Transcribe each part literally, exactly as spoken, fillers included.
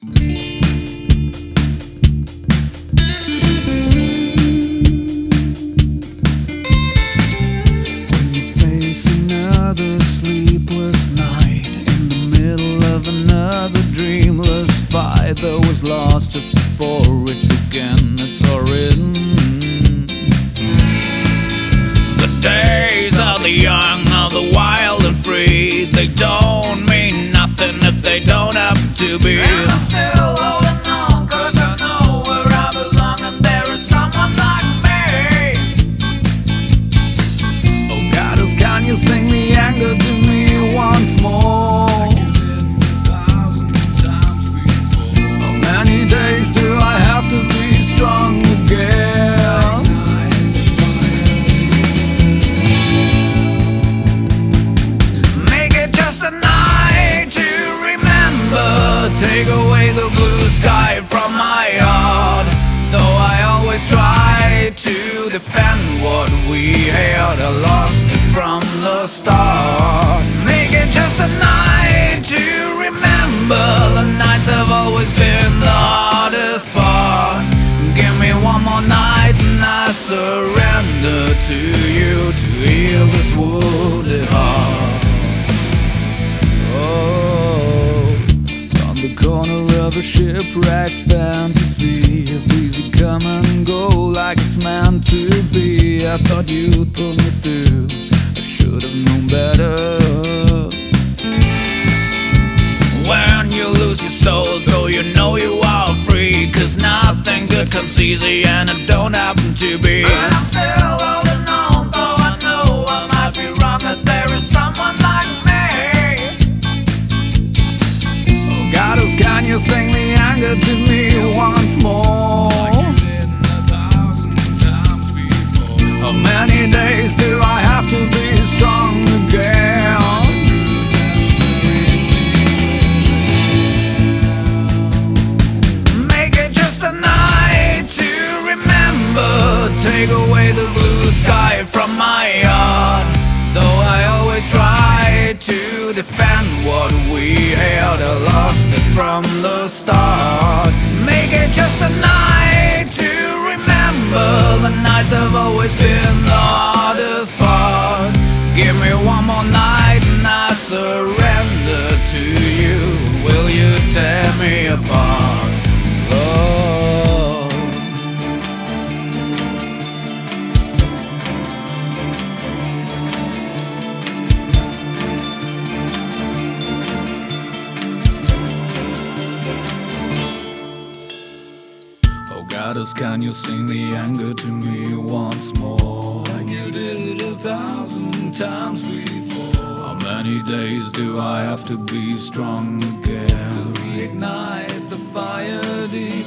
Face another sleepless night in the middle of another dreamless fight that was lost just before it began. It's all written. The days of the young, of the wild and free, they don't mean nothing if they don't happen to be. And I'm still holding on, cause I know where I belong, and there is someone like me. Oh God, can you sing the anger to me once more? Like you did a thousand times before. How many days do I have to be strong again? Make it just a night to remember. Take away the blue sky from my heart. Though I always try to defend what we had, I lost it from the start. Make it just a night to remember. The nights have always been the hardest part. Give me one more night and I surrender to you to heal this wounded heart. Oh, on the corner of a shipwrecked fantasy, of easy come and go like it's meant to be. I thought you'd pull me through, I should have known better. When you lose your soul, though you know you are free, cause nothing good comes easy and it don't happen to be. And I'm still holding on, though I know I might be wrong, that there is someone like me. Oh goddess, can you sing the anger to me once more? How many days do I have to be strong again? Make it just a night to remember. Take away the blue sky from my heart. Though I always try to defend what we had, I lost it from the start. Make it just a night to remember. The nights have always been the hardest part. Give me one more night and I surrender to you. Will you tear me apart? Goddess, can you sing the anger to me once more? Like you did a thousand times before. How many days do I have to be strong again? To reignite the fire deep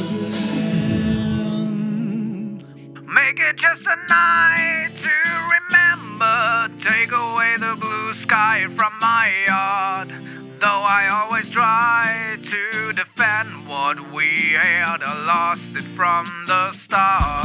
within. Make it just a night to remember. Take away the blue sky from my heart. Though I always try to defend what we had, I lost it from the start.